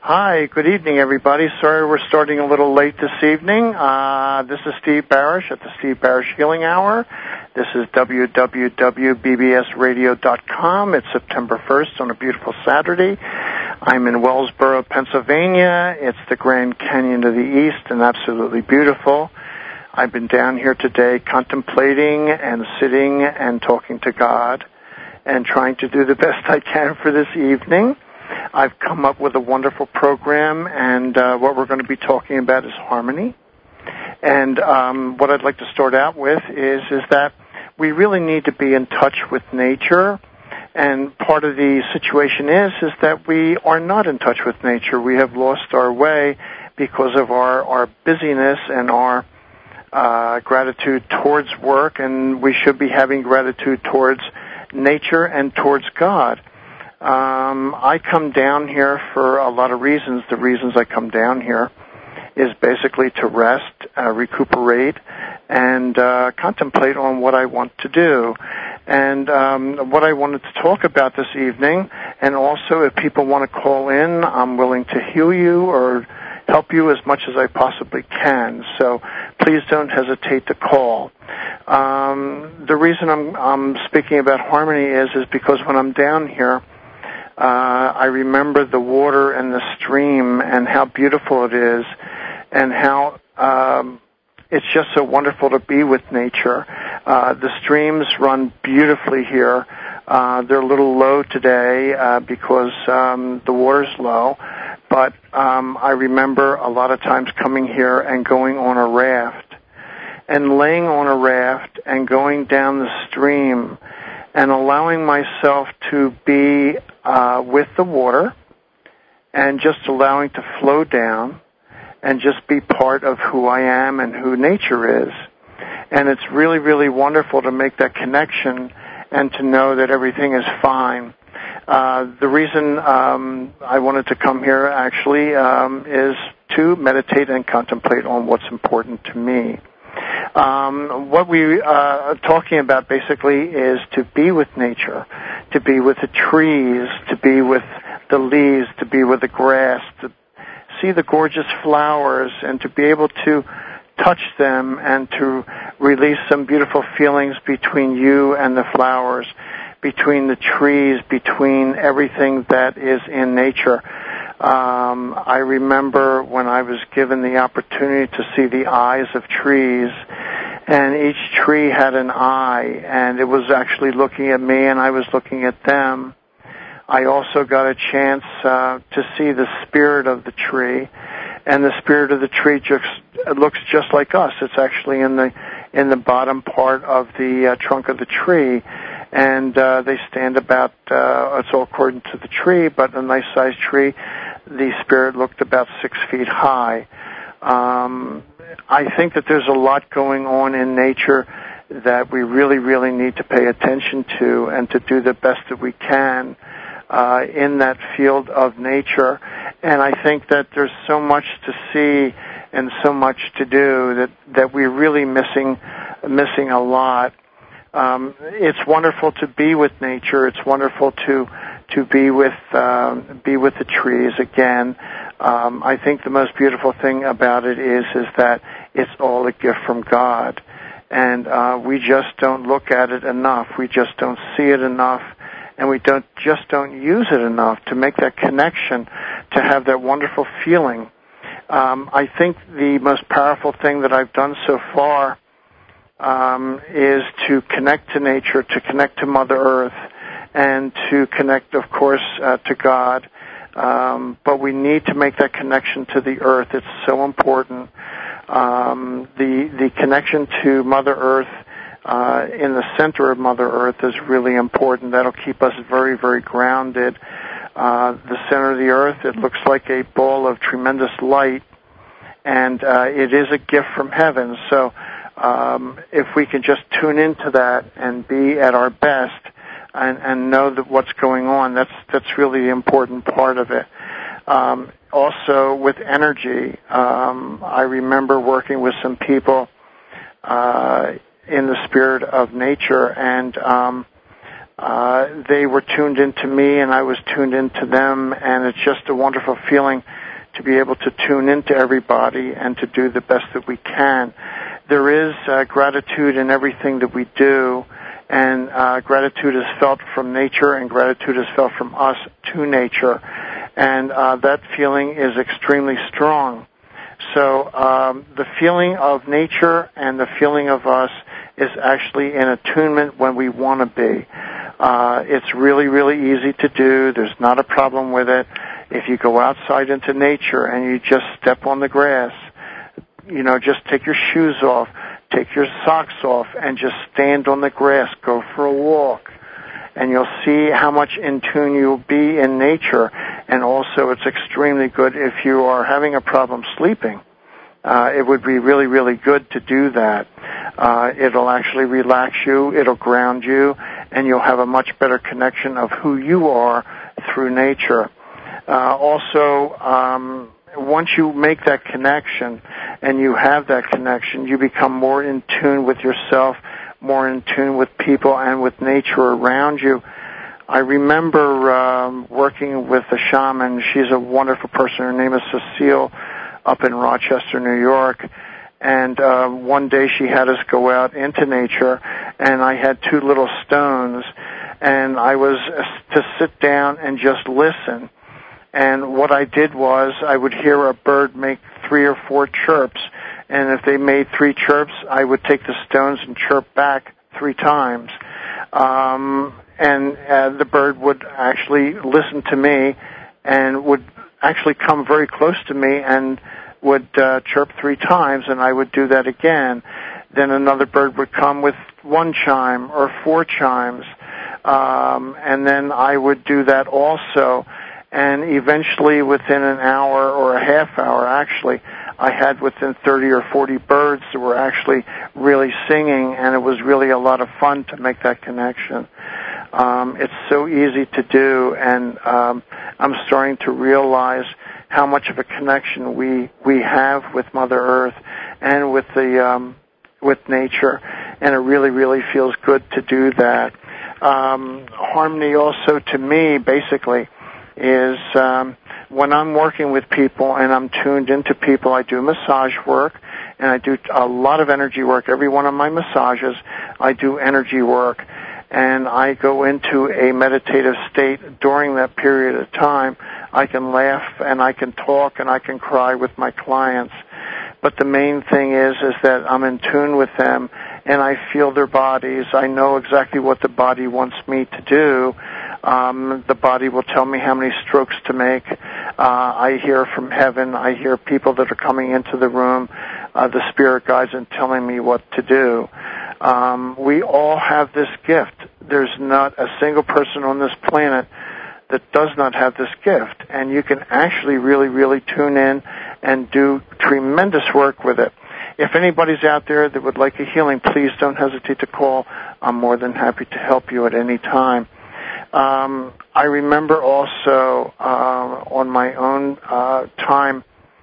Hi, good evening, everybody. Sorry we're starting a little late this evening. This is Steve Barish at the Steve Barish Healing Hour. This is www.bbsradio.com. It's September 1st on a beautiful Saturday. I'm in Wellsboro, Pennsylvania. It's the Grand Canyon to the east and absolutely beautiful. I've been down here today contemplating and sitting and talking to God and trying to do the best I can for this evening. I've come up with a wonderful program, and what we're going to be talking about is harmony. And what I'd like to start out with is that we really need to be in touch with nature. And part of the situation is that we are not in touch with nature. We have lost our way because of our busyness and our gratitude towards work, and we should be having gratitude towards nature and towards God. I come down here for a lot of reasons. The reasons I come down here is basically to rest, recuperate, and contemplate on what I want to do. And what I wanted to talk about this evening, and also if people want to call in, I'm willing to heal you or help you as much as I possibly can. So please don't hesitate to call. The reason I'm speaking about harmony is because when I'm down here, I remember the water and the stream and how beautiful it is and how it's just so wonderful to be with nature. The streams run beautifully here. They're a little low today because the water's low, but I remember a lot of times coming here and going on a raft and laying on a raft and going down the stream and allowing myself to be with the water and just allowing to flow down and just be part of who I am and who nature is. And it's really, really wonderful to make that connection and to know that everything is fine. The reason I wanted to come here actually is to meditate and contemplate on what's important to me. What we are talking about basically is to be with nature, to be with the trees, to be with the leaves, to be with the grass, to see the gorgeous flowers, and to be able to touch them and to release some beautiful feelings between you and the flowers, between the trees, between everything that is in nature. I remember when I was given the opportunity to see the eyes of trees, and each tree had an eye, and it was actually looking at me, and I was looking at them. I also got a chance to see the spirit of the tree, and the spirit of the tree just looks just like us. It's actually in the bottom part of the trunk of the tree, and they stand about, it's all according to the tree, but a nice-sized tree. The spirit looked about 6 feet high. I think that there's a lot going on in nature that we really, really need to pay attention to and to do the best that we can in that field of nature. And I think that there's so much to see and so much to do that we're really missing a lot. It's wonderful to be with nature. It's wonderful to be with the trees again. I think the most beautiful thing about it is that it's all a gift from God, and we just don't look at it enough. We just don't see it enough, and we don't use it enough to make that connection, to have that wonderful feeling. I think the most powerful thing that I've done so far is to connect to nature, to connect to Mother Earth, and to connect, of course, to God. But we need to make that connection to the earth. It's so important. The connection to Mother Earth in the center of Mother Earth is really important. That'll keep us very, very grounded. The center of the earth, it looks like a ball of tremendous light, and it is a gift from heaven. So if we can just tune into that and be at our best, and know that what's going on, that's really the important part of it. Also, with energy, I remember working with some people in the spirit of nature, and they were tuned into me and I was tuned into them, and it's just a wonderful feeling to be able to tune into everybody and to do the best that we can. There is gratitude in everything that we do, and gratitude is felt from nature, and gratitude is felt from us to nature, and that feeling is extremely strong. So the feeling of nature and the feeling of us is actually in attunement when we want to be. It's really, really easy to do. There's not a problem with it. If you go outside into nature and you just step on the grass, just take your shoes off, take your socks off, and just stand on the grass, go for a walk, and you'll see how much in tune you'll be in nature. And also, it's extremely good if you are having a problem sleeping. It would be really, really good to do that. It'll actually relax you, it'll ground you, and you'll have a much better connection of who you are through nature. Also, once you make that connection and you have that connection, you become more in tune with yourself, more in tune with people and with nature around you. I remember working with a shaman. She's a wonderful person. Her name is Cecile, up in Rochester, New York. And one day she had us go out into nature, and I had 2 little stones, and I was to sit down and just listen. And what I did was I would hear a bird make 3 or 4 chirps, and if they made 3 chirps, I would take the stones and chirp back 3 times. And the bird would actually listen to me and would actually come very close to me and would chirp 3 times, and I would do that again. Then another bird would come with 1 chime or 4 chimes, and then I would do that also. And eventually, within an hour or a half hour, actually, I had within 30 or 40 birds that were actually really singing, and it was really a lot of fun to make that connection. It's so easy to do, and I'm starting to realize how much of a connection we have with Mother Earth and with with nature, and it really, really feels good to do that. Harmony also, to me, basically, is when I'm working with people and I'm tuned into people. I do massage work, and I do a lot of energy work. Every one of my massages, I do energy work, and I go into a meditative state during that period of time. I can laugh, and I can talk, and I can cry with my clients. But the main thing is that I'm in tune with them, and I feel their bodies. I know exactly what the body wants me to do. The body will tell me how many strokes to make. I hear from heaven. I hear people that are coming into the room, the spirit guides, and telling me what to do. We all have this gift. There's not a single person on this planet that does not have this gift, and you can actually really, really tune in and do tremendous work with it. If anybody's out there that would like a healing, please don't hesitate to call. I'm more than happy to help you at any time. I remember also on my own time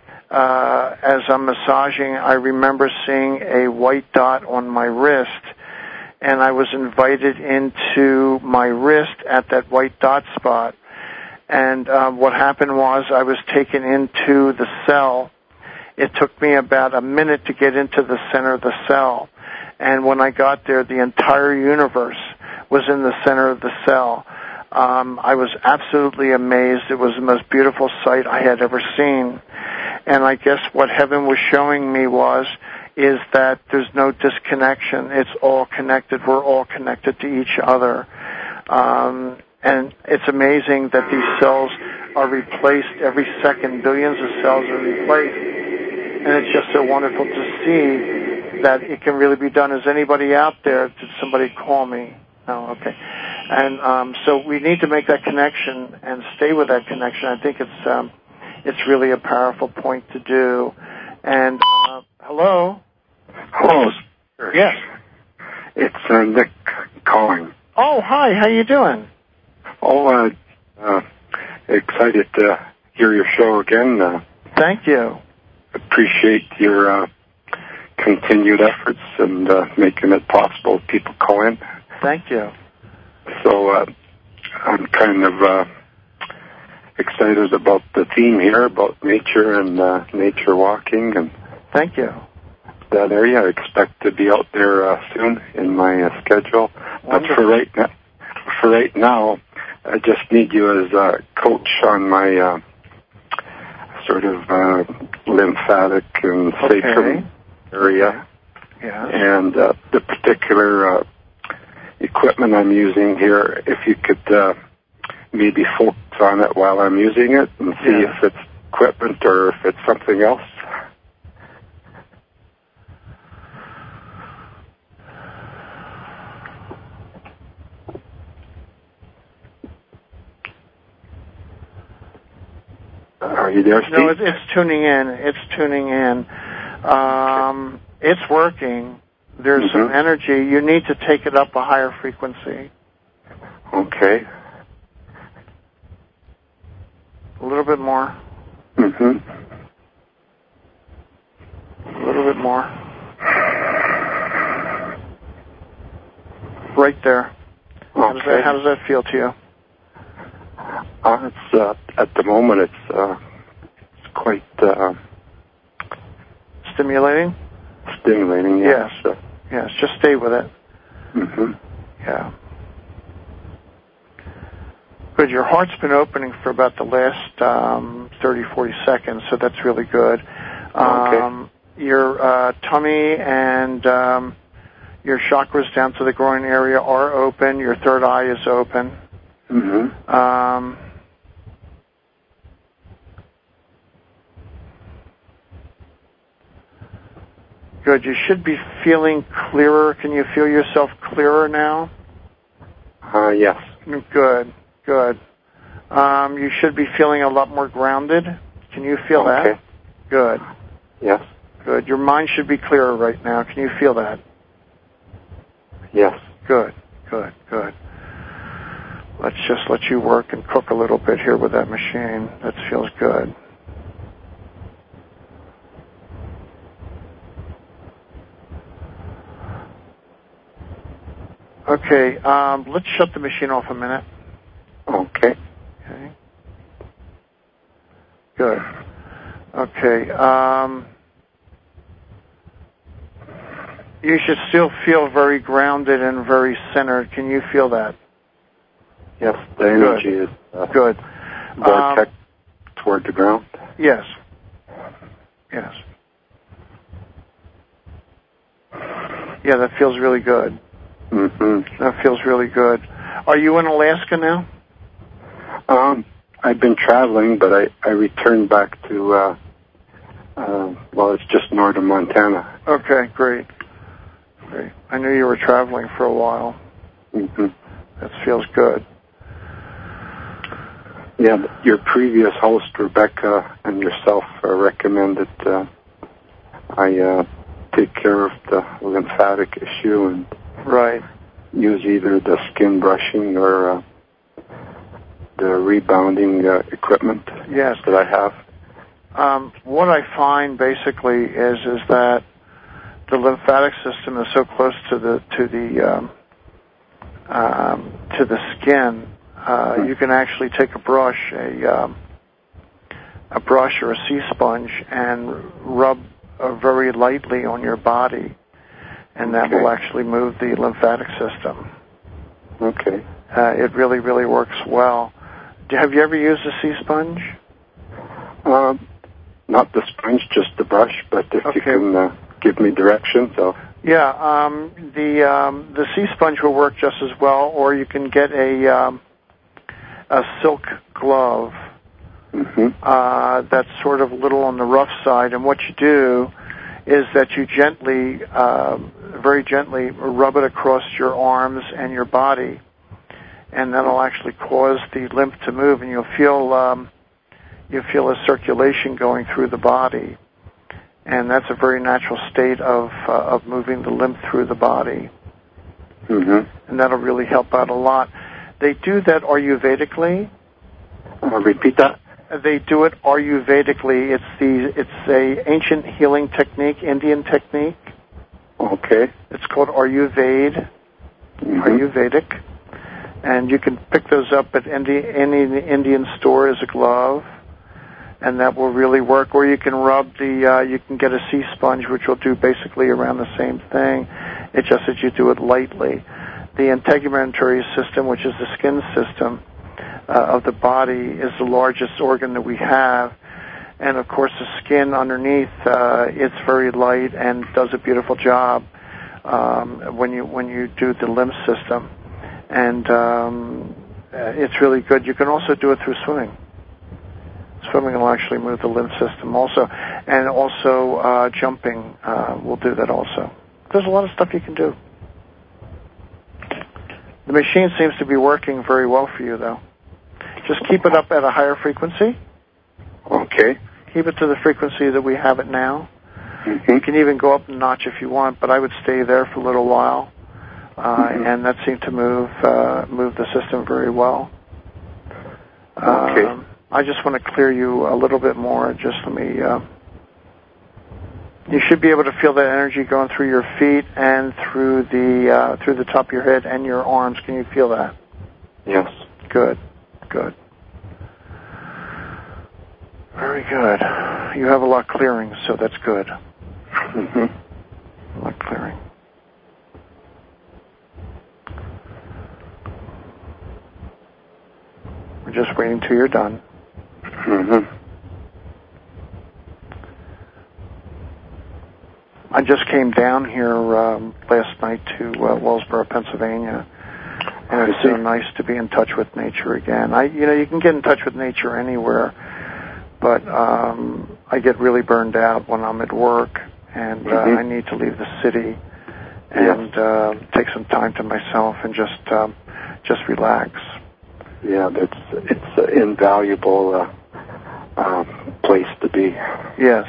as I'm massaging, I remember seeing a white dot on my wrist, and I was invited into my wrist at that white dot spot. And what happened was I was taken into the cell. It took me about a minute to get into the center of the cell. And when I got there, the entire universe was in the center of the cell. I was absolutely amazed. It was the most beautiful sight I had ever seen. And I guess what heaven was showing me is that there's no disconnection. It's all connected. We're all connected to each other. And it's amazing that these cells are replaced every second. Billions of cells are replaced. And it's just so wonderful to see that it can really be done. Is anybody out there? Did somebody call me? No, okay. And so we need to make that connection and stay with that connection. I think it's really a powerful point to do. And hello? Hello. Yes. It's Nick calling. Oh, hi. How you doing? Oh, excited to hear your show again. Thank you. Appreciate your continued efforts and making it possible people call in. Thank you. So I'm kind of excited about the theme here about nature and nature walking and Thank you. that area. I expect to be out there soon in my schedule. But Wonderful. for right now, I just need you as a coach on my sort of lymphatic and sacrum area. Yeah. And the particular equipment I'm using here, if you could maybe focus on it while I'm using it and see if it's equipment or if it's something else. Are you there, Steve? No, it's tuning in. It's tuning in. It's working. There's some energy. You need to take it up a higher frequency. Okay. A little bit more. Mm-hmm. A little bit more. Right there. Okay. How does that feel to you? It's at the moment it's quite Stimulating? stimulating. Yes. Yes. Just stay with it. Mm-hmm. Yeah. Good. Your heart's been opening for about the last 30, 40 seconds, so that's really good. Okay. Your tummy and your chakras down to the groin area are open. Your third eye is open. Mm-hmm. Good. You should be feeling clearer. Can you feel yourself clearer now? Yes. Good. Good. You should be feeling a lot more grounded. Can you feel that? Good. Yes. Good. Your mind should be clearer right now. Can you feel that? Yes. Good. Good. Good. Let's just let you work and cook a little bit here with that machine. That feels good. Okay, let's shut the machine off a minute. Okay. Okay. Good. Okay. You should still feel very grounded and very centered. Can you feel that? Yes, the energy is good. Vortex toward the ground. Yes. Yes. Yeah, that feels really good. Mm-hmm. That feels really good. Are you in Alaska now? I've been traveling, but I returned back to, it's just north of Montana. Okay, great. Great. I knew you were traveling for a while. Mm-hmm. That feels good. Yeah, your previous host, Rebecca, and yourself recommended I take care of the lymphatic issue and use either the skin brushing or the rebounding equipment that I have. What I find basically is that the lymphatic system is so close to the skin. You can actually take a brush, a brush or a sea sponge, and rub very lightly on your body, and that will actually move the lymphatic system. Okay. It really, really works well. Have you ever used a sea sponge? Not the sponge, just the brush. But if you can give me directions, Yeah, the sea sponge will work just as well, or you can get a silk glove. Mm-hmm. That's sort of a little on the rough side, and what you do is that you gently, very gently, rub it across your arms and your body, and that'll actually cause the lymph to move, and you'll feel a circulation going through the body, and that's a very natural state of moving the lymph through the body, and that'll really help out a lot. They do that Ayurvedically. Repeat that. They do it Ayurvedically. It's a ancient healing technique, Indian technique. Okay. It's called Ayurvedic. And you can pick those up at any Indian store as a glove, and that will really work. Or you can rub you can get a sea sponge, which will do basically around the same thing. It's just that you do it lightly. The integumentary system, which is the skin system of the body, is the largest organ that we have. And, of course, the skin underneath, it's very light and does a beautiful job when you do the lymph system. And it's really good. You can also do it through swimming. Swimming will actually move the lymph system also. And also jumping will do that also. There's a lot of stuff you can do. The machine seems to be working very well for you, though. Just keep it up at a higher frequency. Okay. Keep it to the frequency that we have it now. Mm-hmm. You can even go up a notch if you want, but I would stay there for a little while. And that seemed to move the system very well. Okay. I just want to clear you a little bit more. Just let me... you should be able to feel that energy going through your feet and through the top of your head and your arms. Can you feel that? Yes. Good. Very good. You have a lot clearing, so that's good. A lot clearing. We're just waiting till you're done. I just came down here last night to Wellsboro, Pennsylvania, and it's so nice to be in touch with nature again. You can get in touch with nature anywhere, but I get really burned out when I'm at work, and I need to leave the city and take some time to myself and just relax. Yeah, it's an invaluable place to be. Yes.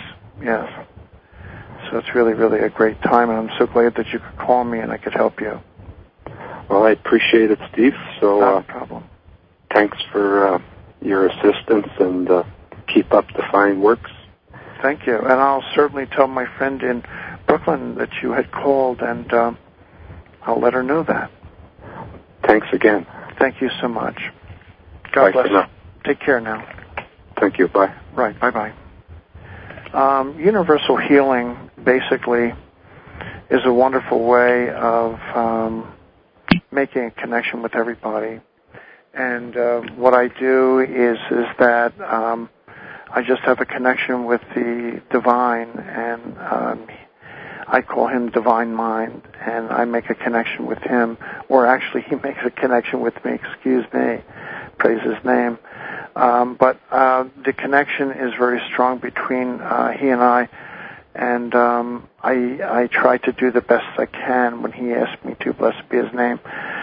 So it's really, really a great time, and I'm so glad that you could call me and I could help you. Well, I appreciate it, Steve. So, not a problem. Thanks for your assistance, and keep up the fine works. Thank you. And I'll certainly tell my friend in Brooklyn that you had called, and I'll let her know that. Thanks again. Thank you so much. God bless you. Take care now. Thank you. Bye. Right. Bye-bye. Universal healing basically is a wonderful way of making a connection with everybody. And what I do is that I just have a connection with the divine, and I call him Divine Mind, and I make a connection with him, or actually he makes a connection with me, praise his name. But the connection is very strong between he and I, and I try to do the best I can when he asks me to, blessed be his name.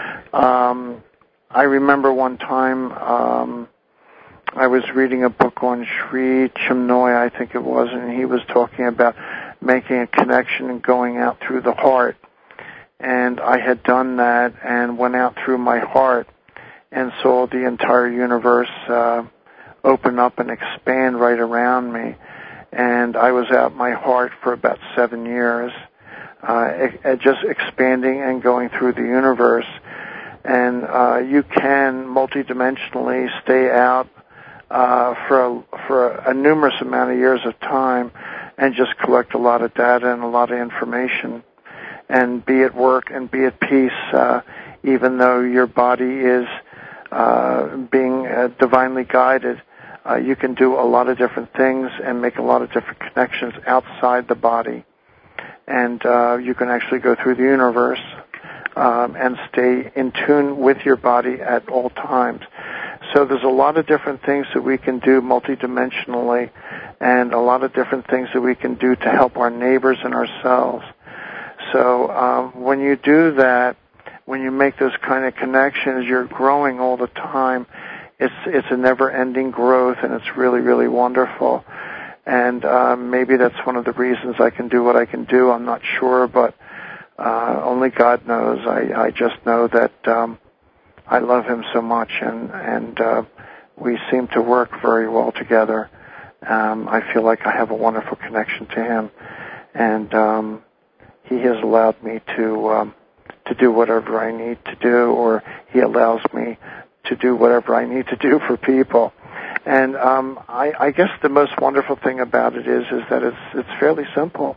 I remember one time I was reading a book on Sri Chinmoy, I think it was, and he was talking about making a connection and going out through the heart. And I had done that and went out through my heart and saw the entire universe open up and expand right around me. And I was out my heart for about 7 years, just expanding and going through the universe. And you can multidimensionally stay out for a numerous amount of years of time and just collect a lot of data and a lot of information and be at work and be at peace, even though your body is being divinely guided. You can do a lot of different things and make a lot of different connections outside the body. And you can actually go through the universe and stay in tune with your body at all times. So there's a lot of different things that we can do multidimensionally, and a lot of different things that we can do to help our neighbors and ourselves. So when you do that, when you make those kind of connections, you're growing all the time. It's a never-ending growth, and it's really, really wonderful. And maybe that's one of the reasons I can do what I can do. I'm not sure, but only God knows. I just know that I love him so much, and we seem to work very well together. I feel like I have a wonderful connection to him, and he has allowed me to to do whatever I need to do, or he allows me to do whatever I need to do for people. And I guess the most wonderful thing about it is that it's fairly simple.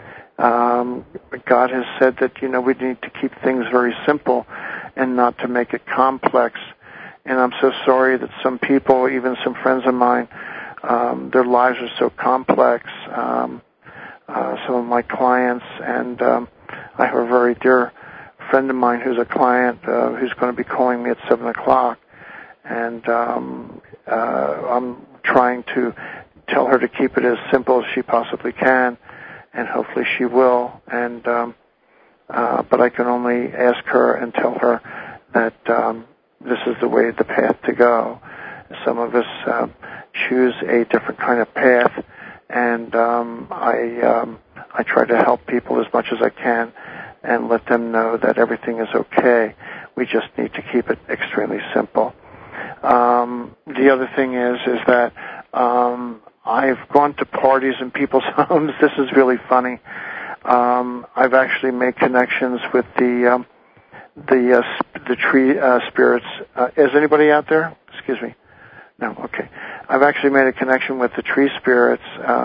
God has said that, we need to keep things very simple and not to make it complex. And I'm so sorry that some people, even some friends of mine, their lives are so complex. Some of my clients, and I have a very dear friend of mine who's a client who's going to be calling me at 7 o'clock. And I'm trying to tell her to keep it as simple as she possibly can, and hopefully she will. And but I can only ask her and tell her that this is the path to go. Some of us choose a different kind of path, and I try to help people as much as I can and let them know that everything is okay. We just need to keep it extremely simple. The other thing is that I've gone to parties in people's homes. This is really funny. I've actually made connections with the tree spirits. Is anybody out there? Excuse me. No. Okay. I've actually made a connection with the tree spirits.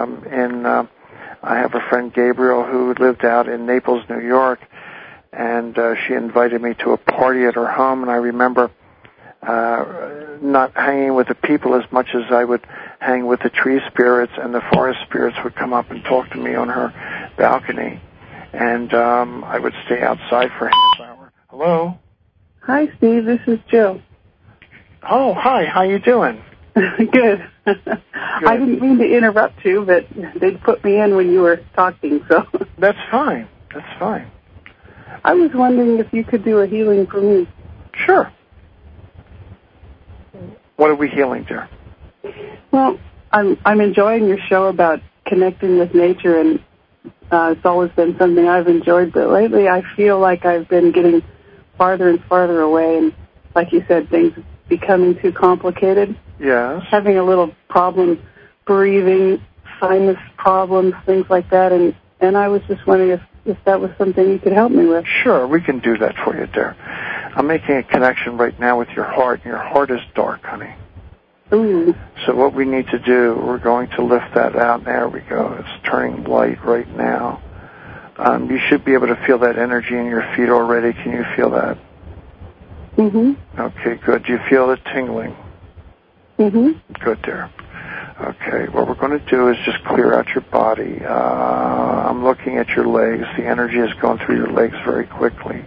I have a friend, Gabriel, who lived out in Naples, New York, and she invited me to a party at her home. And I remember not hanging with the people as much as I would hang with the tree spirits, and the forest spirits would come up and talk to me on her balcony, and I would stay outside for a half hour. Hello? Hi, Steve. This is Jill. Oh, hi. How you doing? Good. I didn't mean to interrupt you, but they put me in when you were talking, so. That's fine. That's fine. I was wondering if you could do a healing for me. Sure. What are we healing, dear? Well, I'm enjoying your show about connecting with nature, and it's always been something I've enjoyed, but lately I feel like I've been getting farther and farther away, and like you said, things becoming too complicated. Yes. Having a little problem breathing, sinus problems, things like that, and I was just wondering if that was something you could help me with. Sure, we can do that for you, dear. I'm making a connection right now with your heart, and your heart is dark, honey. Ooh. So what we need to do, we're going to lift that out. There we go. It's turning light right now. You should be able to feel that energy in your feet already. Can you feel that? Mm-hmm. Okay, good. Do you feel it tingling? Mm-hmm. Good, dear. Okay, what we're going to do is just clear out your body. I'm looking at your legs. The energy is going through your legs very quickly.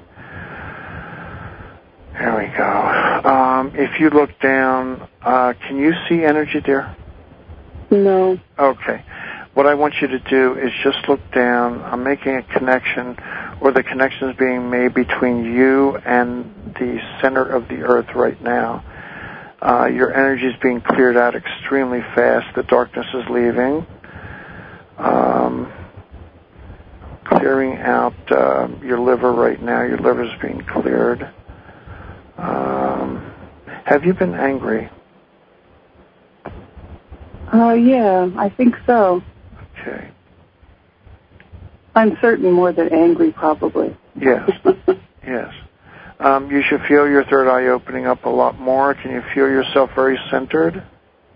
There we go. If you look down, can you see energy, dear? No. Okay. What I want you to do is just look down. I'm making a connection, or the connection is being made between you and the center of the earth right now. Your energy is being cleared out extremely fast. The darkness is leaving. Clearing out your liver right now. Your liver is being cleared. Have you been angry? Yeah, I think so. Okay. I'm certain more than angry, probably. Yes. Yes. You should feel your third eye opening up a lot more. Can you feel yourself very centered?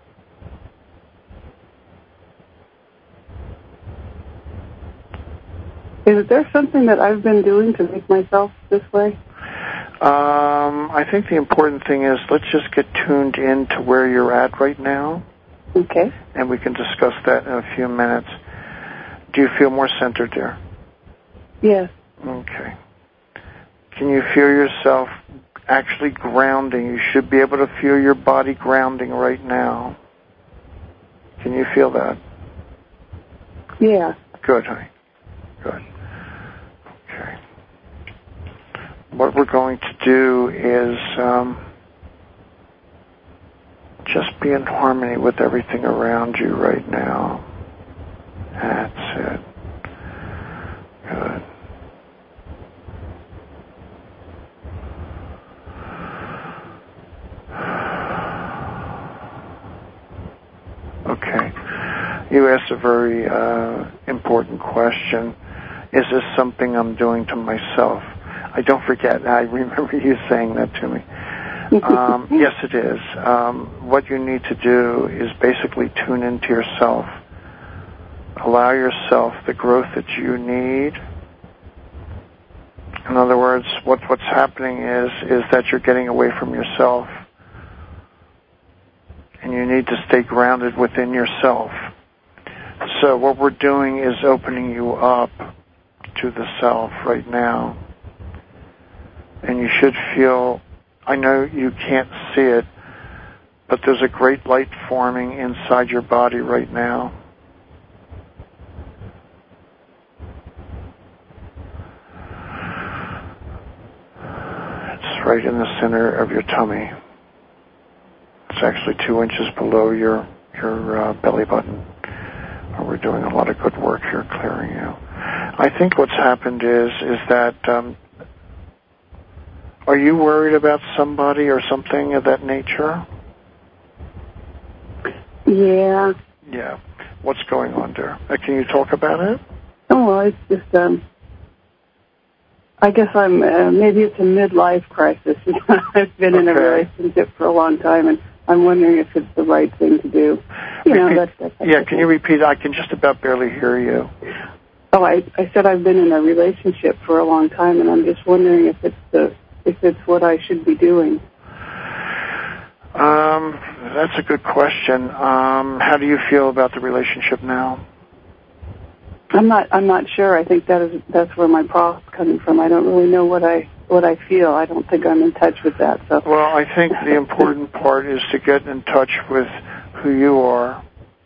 Is there something that I've been doing to make myself this way? I think the important thing is let's just get tuned in to where you're at right now. Okay. And we can discuss that in a few minutes. Do you feel more centered, dear? Yes. Okay. Can you feel yourself actually grounding? You should be able to feel your body grounding right now. Can you feel that? Yeah. Good, honey. Good. Okay. What we're going to do is just be in harmony with everything around you right now. That's it. Good. Okay. You asked a very important question. Is this something I'm doing to myself? I don't forget. I remember you saying that to me. Yes, it is. What you need to do is basically tune into yourself. Allow yourself the growth that you need. In other words, what's happening is that you're getting away from yourself. And you need to stay grounded within yourself. So what we're doing is opening you up to the self right now. And you should feel, I know you can't see it, but there's a great light forming inside your body right now. It's right in the center of your tummy. It's actually 2 inches below your belly button. We're doing a lot of good work here clearing you. I think what's happened is that, are you worried about somebody or something of that nature? Yeah. Yeah. What's going on there? Can you talk about it? Oh, well, it's just, I guess maybe it's a midlife crisis. I've been in a relationship for a long time, and I'm wondering if it's the right thing to do. Can you repeat? I can just about barely hear you. Oh, I said I've been in a relationship for a long time, and I'm just wondering if it's what I should be doing. That's a good question. How do you feel about the relationship now? I'm not sure. I think that's where my problem's coming from. I don't really know what I feel. I don't think I'm in touch with that. So. Well, I think the important part is to get in touch with who you are.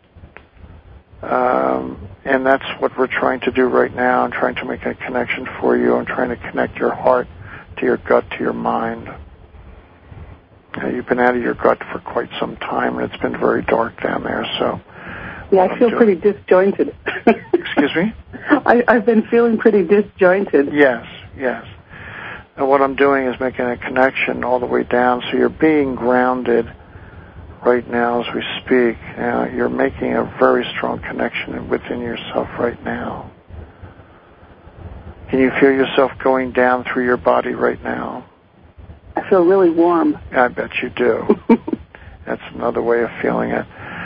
And that's what we're trying to do right now. I'm trying to make a connection for you. I'm trying to connect your heart to your gut, to your mind. You've been out of your gut for quite some time, and it's been very dark down there. So. Yeah, I feel pretty disjointed. Excuse me? I've been feeling pretty disjointed. Yes. And what I'm doing is making a connection all the way down, so you're being grounded right now as we speak. You're making a very strong connection within yourself right now. Can you feel yourself going down through your body right now? I feel really warm. I bet you do. That's another way of feeling it.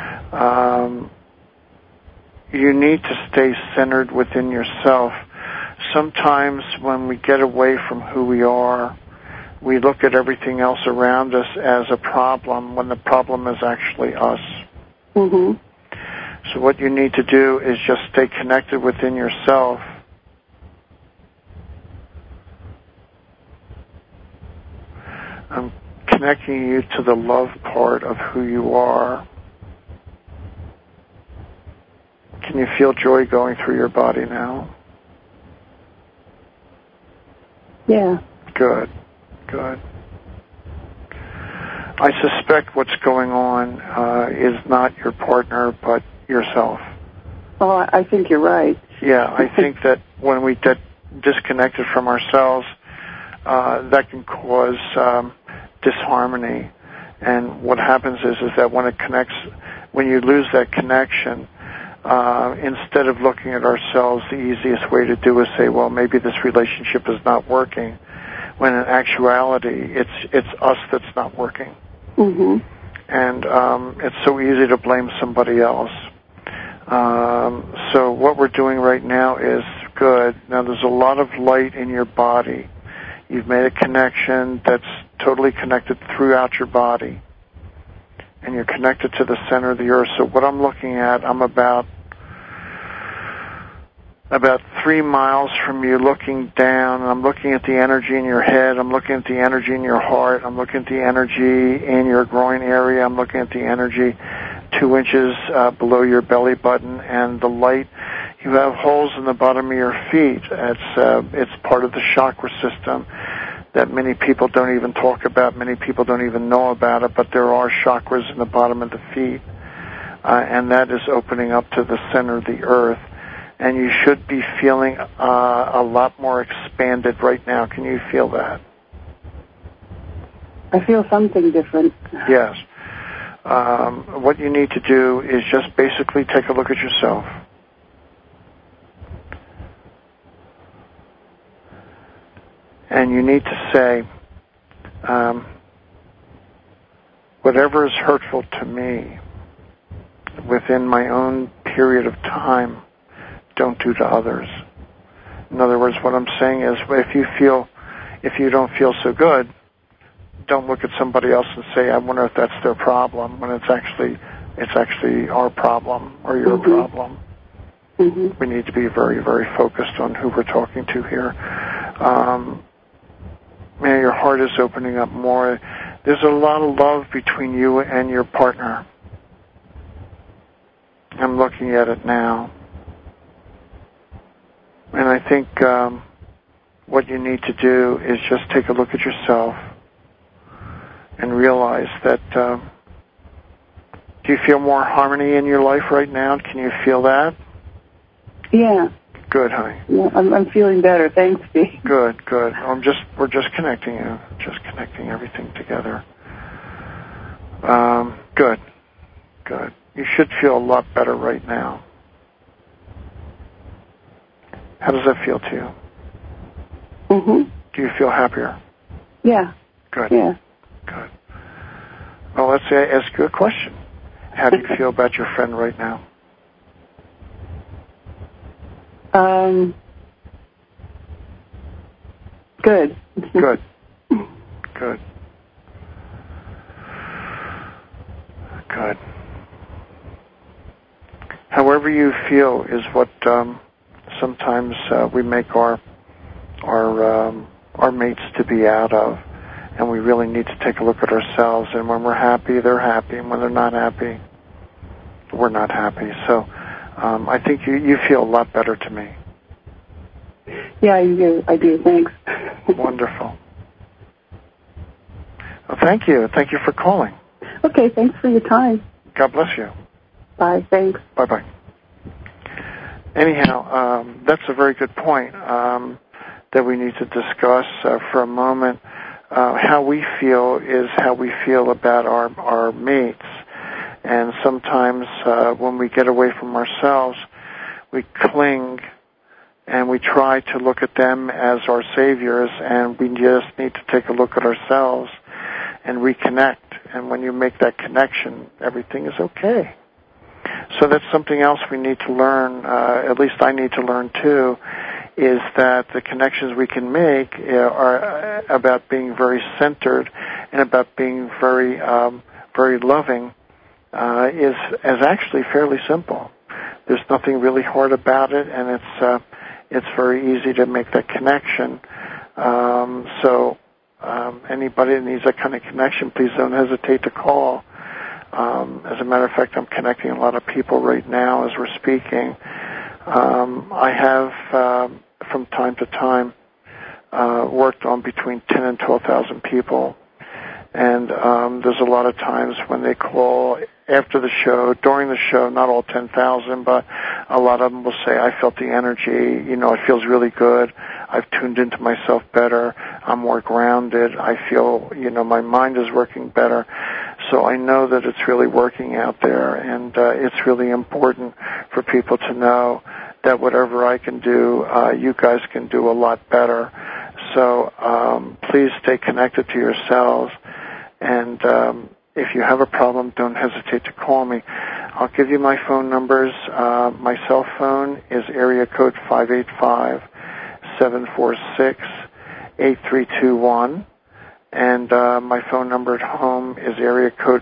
You need to stay centered within yourself. Sometimes when we get away from who we are, we look at everything else around us as a problem when the problem is actually us. Mm-hmm. So what you need to do is just stay connected within yourself. I'm connecting you to the love part of who you are. Can you feel joy going through your body now? Yeah. Good. I suspect what's going on is not your partner, but yourself. Oh, I think you're right. Yeah, I think that when we get disconnected from ourselves, that can cause disharmony. And what happens is that when you lose that connection, instead of looking at ourselves, the easiest way to do is say, well, maybe this relationship is not working, when in actuality, it's us that's not working. Mm-hmm. And it's so easy to blame somebody else. So what we're doing right now is good. Now, there's a lot of light in your body. You've made a connection that's totally connected throughout your body. And you're connected to the center of the earth. So what I'm looking at, I'm about 3 miles from you looking down, and I'm looking at the energy in your head, I'm looking at the energy in your heart, I'm looking at the energy in your groin area, I'm looking at the energy 2 inches below your belly button, and the light. You have holes in the bottom of your feet. It's part of the chakra system that many people don't even talk about, many people don't even know about it, but there are chakras in the bottom of the feet, and that is opening up to the center of the earth. And you should be feeling a lot more expanded right now. Can you feel that? I feel something different. Yes. What you need to do is just basically take a look at yourself. And you need to say, whatever is hurtful to me within my own period of time, don't do to others. In other words, what I'm saying is, if you don't feel so good, don't look at somebody else and say, I wonder if that's their problem, when it's actually our problem or your problem. Mm-hmm. We need to be very, very focused on who we're talking to here. Man, your heart is opening up more. There's a lot of love between you and your partner. I'm looking at it now. And I think what you need to do is just take a look at yourself and realize that, do you feel more harmony in your life right now? Can you feel that? Yeah. Good, honey. Yeah, I'm feeling better. Thanks, Steve. Good. We're just connecting you, just connecting everything together. Good. You should feel a lot better right now. How does that feel to you? Mm-hmm. Do you feel happier? Yeah. Good. Yeah. Good. Well, let's ask you a question. How do you feel about your friend right now? Good. Good. However you feel is what sometimes we make our mates to be out of, and we really need to take a look at ourselves. And when we're happy, they're happy, and when they're not happy, we're not happy. So I think you feel a lot better to me. Yeah, I do. Thanks. Wonderful. Well, thank you. Thank you for calling. Okay, thanks for your time. God bless you. Bye, thanks. Bye-bye. Anyhow, that's a very good point that we need to discuss for a moment. How we feel is how we feel about our mates. And sometimes when we get away from ourselves, we cling and we try to look at them as our saviors, and we just need to take a look at ourselves and reconnect. And when you make that connection, everything is okay. So that's something else we need to learn, at least I need to learn too, is that the connections we can make are about being very centered and about being very very loving is actually fairly simple. There's nothing really hard about it, and it's very easy to make that connection. So anybody that needs that kind of connection, please don't hesitate to call. As a matter of fact, I'm connecting a lot of people right now as we're speaking. I have, from time to time, worked on between 10 and 12,000 people. And there's a lot of times when they call after the show, during the show, not all 10,000, but a lot of them will say, I felt the energy, it feels really good. I've tuned into myself better. I'm more grounded. I feel, my mind is working better. So I know that it's really working out there, and it's really important for people to know that whatever I can do, you guys can do a lot better. So please stay connected to yourselves, and if you have a problem, don't hesitate to call me. I'll give you my phone numbers. My cell phone is area code 585-746-8321. And my phone number at home is area code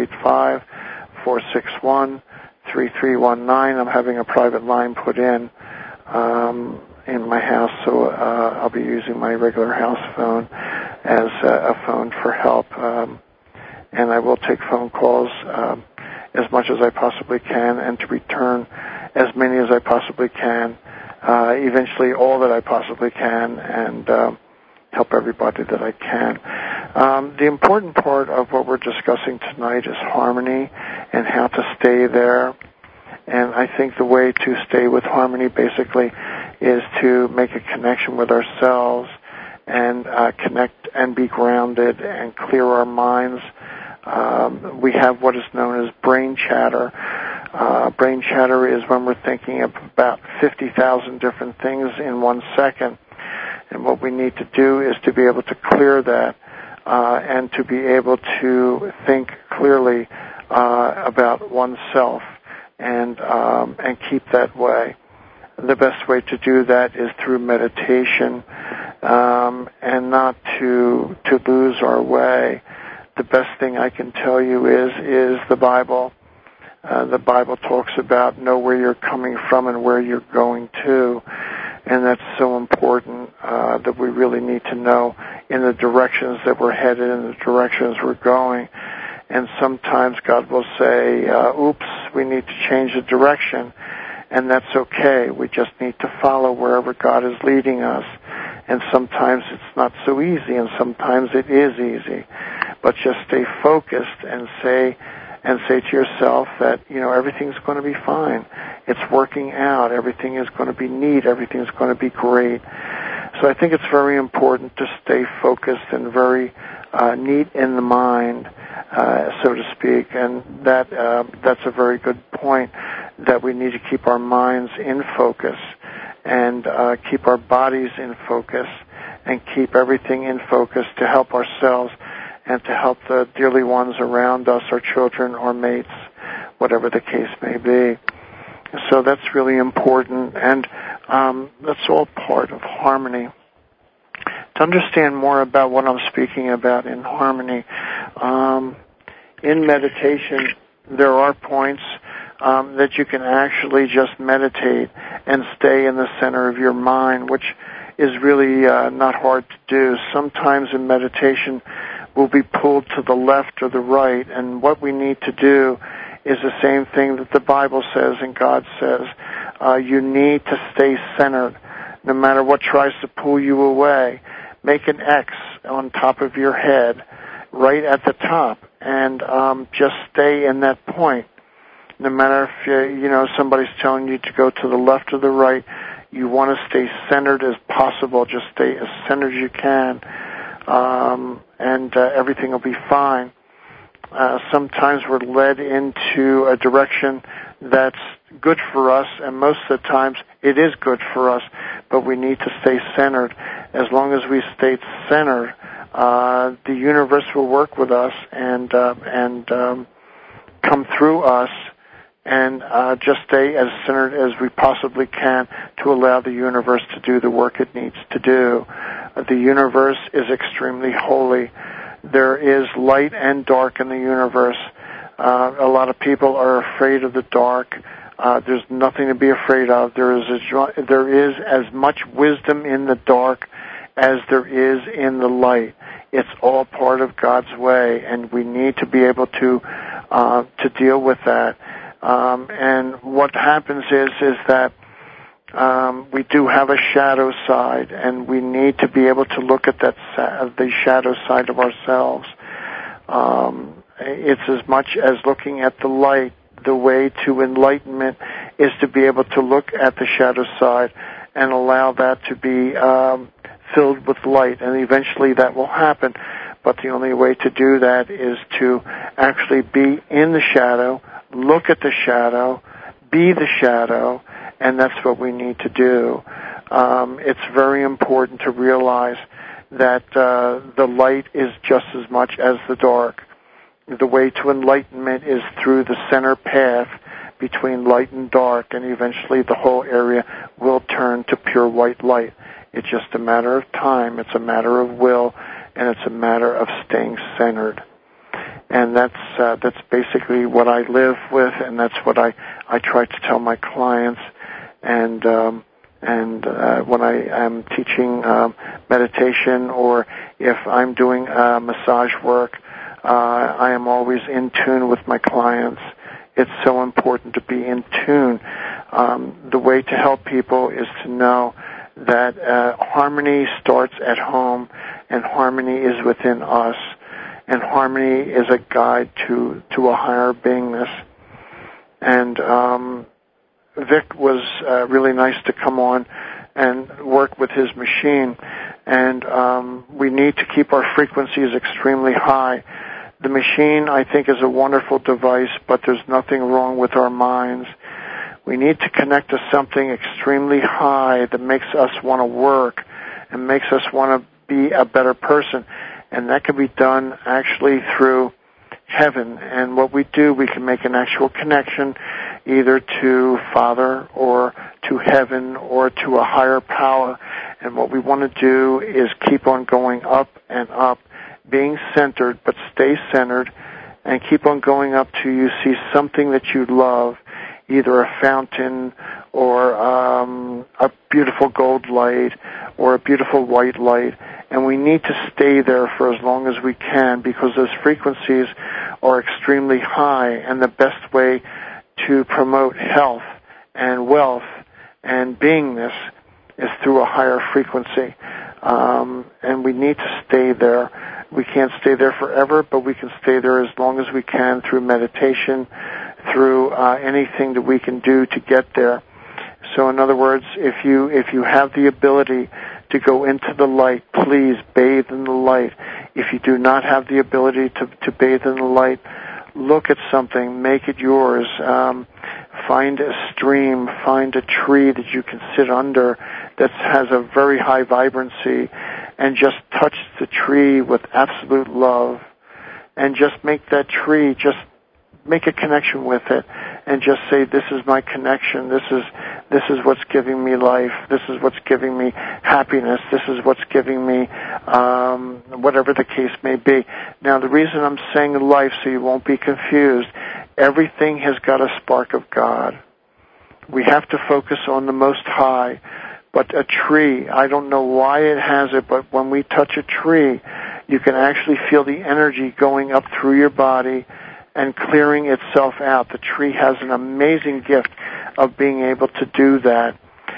585-461-3319. I'm having a private line put in my house, so I'll be using my regular house phone as a phone for help. And I will take phone calls as much as I possibly can, and to return as many as I possibly can, eventually all that I possibly can, and help everybody that I can. The important part of what we're discussing tonight is harmony and how to stay there. And I think the way to stay with harmony basically is to make a connection with ourselves and connect and be grounded and clear our minds. We have what is known as brain chatter. Brain chatter is when we're thinking of about 50,000 different things in 1 second. And what we need to do is to be able to clear that and to be able to think clearly about oneself and keep that way. The best way to do that is through meditation and not to lose our way. The best thing I can tell you is the Bible. The Bible talks about know where you're coming from and where you're going to. And that's so important that we really need to know in the directions that we're headed and the directions we're going. And sometimes God will say, oops, we need to change the direction. And that's okay. We just need to follow wherever God is leading us. And sometimes it's not so easy, and sometimes it is easy. But just stay focused and say to yourself that, everything's going to be fine. It's working out. Everything is going to be neat. Everything's going to be great. So I think it's very important to stay focused and very neat in the mind, so to speak. And that's a very good point, that we need to keep our minds in focus and keep our bodies in focus and keep everything in focus to help ourselves and to help the dearly ones around us, our children or mates, whatever the case may be. So that's really important, and that's all part of harmony. To understand more about what I'm speaking about in harmony, in meditation, there are points that you can actually just meditate and stay in the center of your mind, which is really not hard to do. Sometimes in meditation, we'll be pulled to the left or the right, and what we need to do is the same thing that the Bible says and God says. You need to stay centered, no matter what tries to pull you away. Make an X on top of your head, right at the top, and just stay in that point. No matter if somebody's telling you to go to the left or the right, you want to stay centered as possible. Just stay as centered as you can, and everything will be fine. Sometimes we're led into a direction that's good for us, and most of the times it is good for us, but we need to stay centered. As long as we stay centered, the universe will work with us and come through us, and just stay as centered as we possibly can to allow the universe to do the work it needs to do. The universe is extremely holy. There is light and dark in the universe. A lot of people are afraid of the dark. There's nothing to be afraid of. There is as much wisdom in the dark as there is in the light. It's all part of God's way, and we need to be able to deal with that. And what happens is that we do have a shadow side, and we need to be able to look at the shadow side of ourselves. It's as much as looking at the light. The way to enlightenment is to be able to look at the shadow side and allow that to be filled with light, and eventually that will happen. But the only way to do that is to actually be in the shadow, look at the shadow, be the shadow, and that's what we need to do. It's very important to realize that the light is just as much as the dark. The way to enlightenment is through the center path between light and dark, and eventually the whole area will turn to pure white light. It's just a matter of time, it's a matter of will, and it's a matter of staying centered. And that's basically what I live with, and that's what I try to tell my clients. And when I am teaching meditation, or if I'm doing massage work, I am always in tune with my clients. It's so important to be in tune. The way to help people is to know that harmony starts at home, and harmony is within us, and harmony is a guide to a higher beingness. And Vic was really nice to come on and work with his machine, and we need to keep our frequencies extremely high. The machine, I think, is a wonderful device, but there's nothing wrong with our minds. We need to connect to something extremely high that makes us want to work and makes us want to be a better person. And that can be done actually through heaven. And what we do, we can make an actual connection either to Father or to heaven or to a higher power. And what we want to do is keep on going up and up, being centered, but stay centered, and keep on going up till you see something that you love, either a fountain or a beautiful gold light or a beautiful white light. And we need to stay there for as long as we can, because those frequencies are extremely high, and the best way to promote health and wealth and beingness is through a higher frequency. And we need to stay there. We can't stay there forever, but we can stay there as long as we can through meditation, through anything that we can do to get there. So in other words, if you have the ability to go into the light, please bathe in the light. If you do not have the ability to bathe in the light, look at something, make it yours. Find a stream, find a tree that you can sit under that has a very high vibrancy, and just touch the tree with absolute love, and just make that tree, just make a connection with it, and just say, this is my connection, this is what's giving me life, this is what's giving me happiness, this is what's giving me whatever the case may be. Now, the reason I'm saying life, so you won't be confused, everything has got a spark of God. We have to focus on the Most High. But a tree, I don't know why it has it, but when we touch a tree, you can actually feel the energy going up through your body and clearing itself out. The tree has an amazing gift of being able to do that.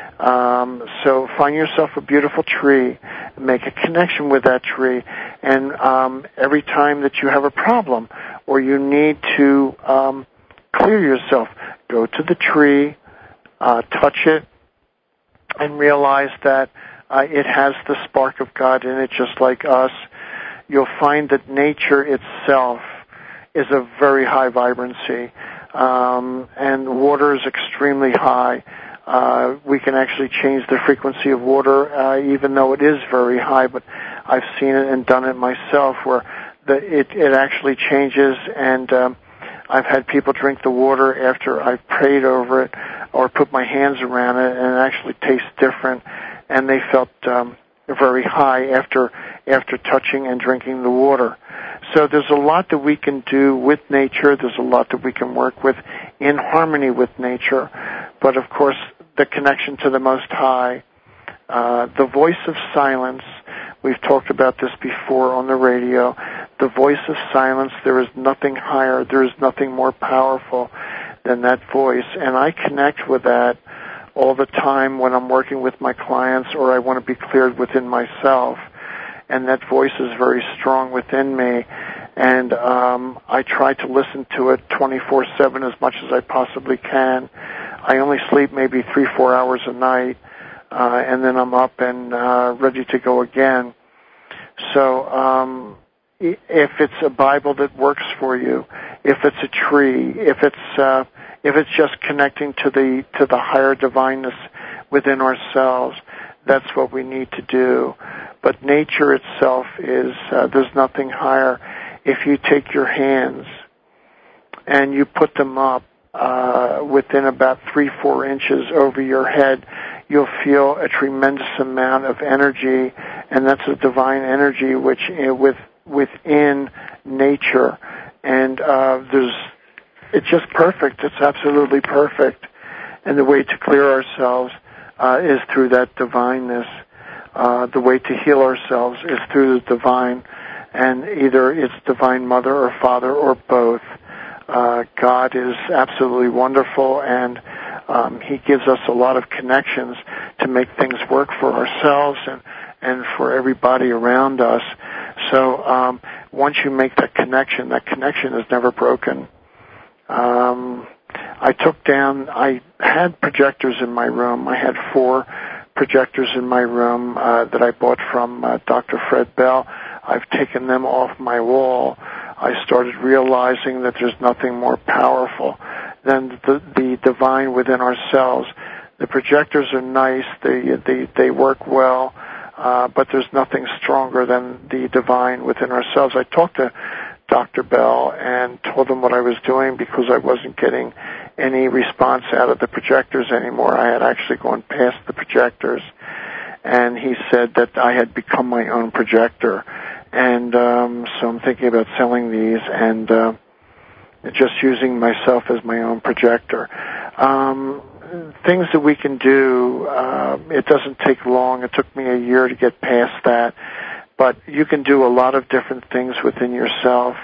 So find yourself a beautiful tree, make a connection with that tree, and every time that you have a problem or you need to clear yourself, go to the tree, touch it, and realize that it has the spark of God in it, just like us. You'll find that nature itself is a very high vibrancy, and water is extremely high. We can actually change the frequency of water, even though it is very high, but I've seen it and done it myself, where it actually changes, and I've had people drink the water after I've prayed over it or put my hands around it, and it actually tastes different, and they felt very high after touching and drinking the water. So there's a lot that we can do with nature. There's a lot that we can work with in harmony with nature. But, of course, the connection to the Most High, the voice of silence, we've talked about this before on the radio, the voice of silence, there is nothing higher, there is nothing more powerful than that voice. And I connect with that all the time when I'm working with my clients or I want to be cleared within myself. And that voice is very strong within me. And I try to listen to it 24/7 as much as I possibly can. I only sleep maybe 3-4 hours a night, and then I'm up and ready to go again. So if it's a Bible that works for you, if it's a tree, if it's just connecting to the higher divineness within ourselves, that's what we need to do. But nature itself is, there's nothing higher. If you take your hands and you put them up within about 3-4 inches over your head, you'll feel a tremendous amount of energy, and that's a divine energy which within nature. And it's just perfect. It's absolutely perfect. And the way to clear ourselves is through that divineness. The way to heal ourselves is through the divine, and either it's Divine Mother or Father or both. God is absolutely wonderful, and He gives us a lot of connections to make things work for ourselves and for everybody around us. So once you make that connection is never broken. I had projectors in my room. I had 4 projectors in my room that I bought from Dr. Fred Bell. I've taken them off my wall. I started realizing that there's nothing more powerful than the divine within ourselves. The projectors are nice. They work well. but there's nothing stronger than the divine within ourselves. I talked to Dr. Bell and told him what I was doing because I wasn't getting any response out of the projectors anymore. I had actually gone past the projectors, and he said that I had become my own projector. And so I'm thinking about selling these and just using myself as my own projector. Things that we can do, it doesn't take long. It took me a year to get past that. But you can do a lot of different things within yourself.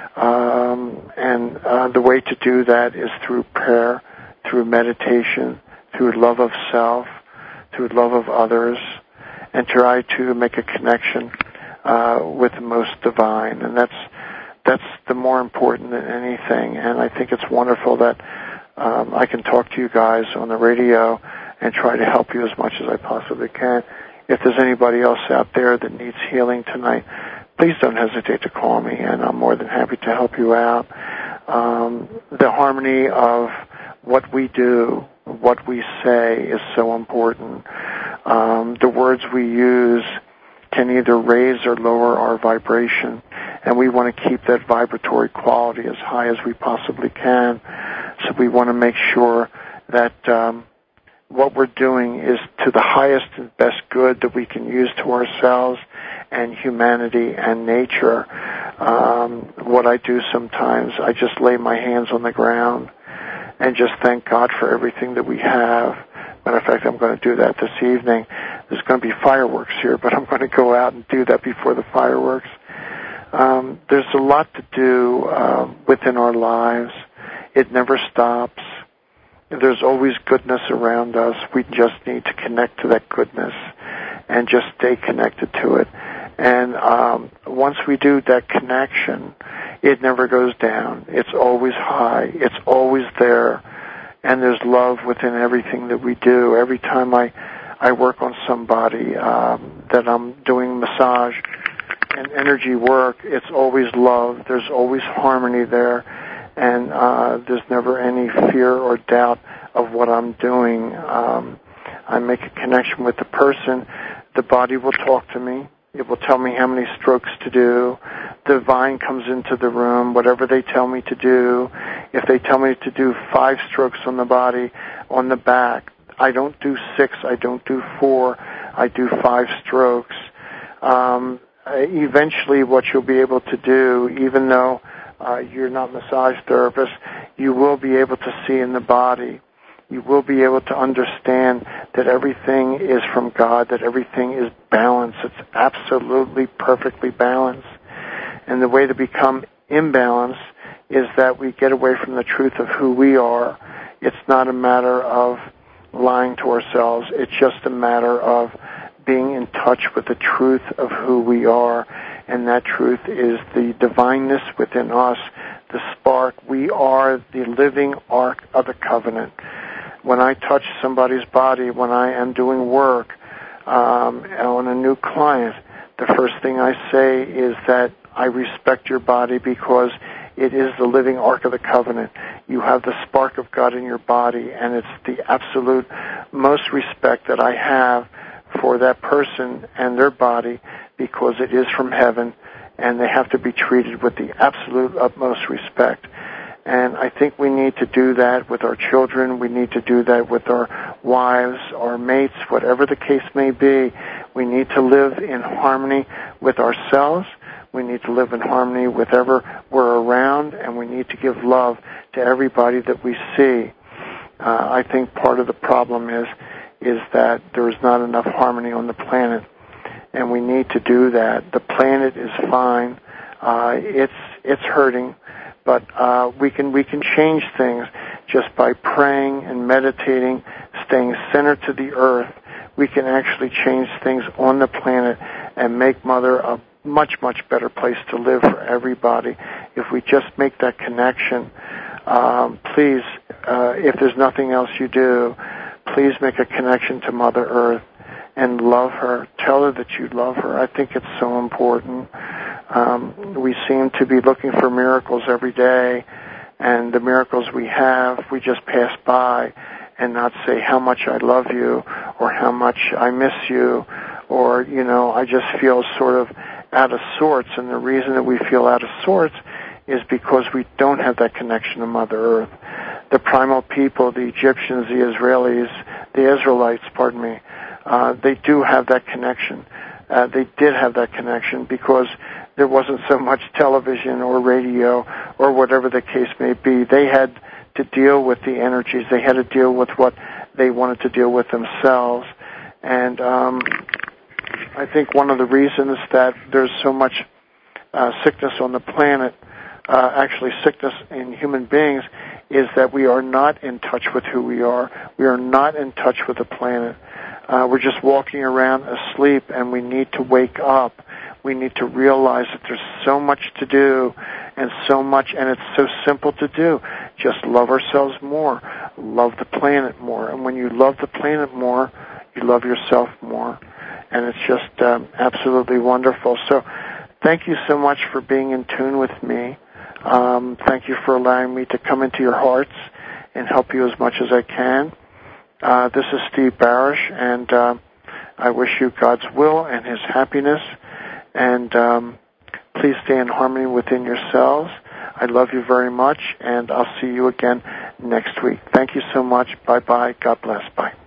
And the way to do that is through prayer, through meditation, through love of self, through love of others, and try to make a connection with the most divine. And that's the more important than anything. And I think it's wonderful that I can talk to you guys on the radio and try to help you as much as I possibly can. If there's anybody else out there that needs healing tonight, please don't hesitate to call me, and I'm more than happy to help you out. The harmony of what we do, what we say is so important. The words we use can either raise or lower our vibration, and we want to keep that vibratory quality as high as we possibly can. So we want to make sure that what we're doing is to the highest and best good that we can use to ourselves and humanity and nature. What I do sometimes, I just lay my hands on the ground and just thank God for everything that we have. Matter of fact, I'm going to do that this evening. There's going to be fireworks here, but I'm going to go out and do that before the fireworks. There's a lot to do within our lives. It never stops. There's always goodness around us. We just need to connect to that goodness and just stay connected to it. And once we do that connection, it never goes down. It's always high. It's always there. And there's love within everything that we do. Every time I work on somebody that I'm doing massage and energy work, it's always love. There's always harmony there. And there's never any fear or doubt of what I'm doing. I make a connection with the person. The body will talk to me. It will tell me how many strokes to do. The divine comes into the room, whatever they tell me to do. If they tell me to do 5 strokes on the body, on the back, I don't do 6, I don't do 4, I do 5 strokes. Eventually what you'll be able to do, even though you're not a massage therapist, you will be able to see in the body. You will be able to understand that everything is from God, that everything is balanced. It's absolutely perfectly balanced. And the way to become imbalanced is that we get away from the truth of who we are. It's not a matter of lying to ourselves. It's just a matter of being in touch with the truth of who we are. And that truth is the divineness within us, the spark. We are the living ark of the covenant. When I touch somebody's body, when I am doing work on a new client, the first thing I say is that I respect your body because it is the living ark of the covenant. You have the spark of God in your body, and it's the absolute most respect that I have for that person and their body because it is from heaven, and they have to be treated with the absolute utmost respect. And I think we need to do that with our children. We need to do that with our wives, our mates, whatever the case may be. We need to live in harmony with ourselves. We need to live in harmony with whoever we're around, and we need to give love to everybody that we see. I think part of the problem is that there is not enough harmony on the planet, and we need to do that. The planet is fine. It's hurting. But we can change things just by praying and meditating, staying centered to the earth. We can actually change things on the planet and make Mother a much, much better place to live for everybody. If we just make that connection, please, if there's nothing else you do, please make a connection to Mother Earth and love her. Tell her that you love her. I think it's so important. We seem to be looking for miracles every day, and the miracles we have, we just pass by and not say how much I love you or how much I miss you or, I just feel sort of out of sorts. And the reason that we feel out of sorts is because we don't have that connection to Mother Earth. The primal people, the Egyptians, the Israelis, the Israelites, they do have that connection. They did have that connection because there wasn't so much television or radio or whatever the case may be. They had to deal with the energies. They had to deal with what they wanted to deal with themselves. And I think one of the reasons that there's so much sickness on the planet, actually sickness in human beings, is that we are not in touch with who we are. We are not in touch with the planet. We're just walking around asleep, and we need to wake up. We need to realize that there's so much to do and it's so simple to do. Just love ourselves more. Love the planet more. And when you love the planet more, you love yourself more. And it's just absolutely wonderful. So thank you so much for being in tune with me. Thank you for allowing me to come into your hearts and help you as much as I can. This is Steve Barish, and I wish you God's will and His happiness. And please stay in harmony within yourselves. I love you very much, and I'll see you again next week. Thank you so much. Bye-bye. God bless. Bye.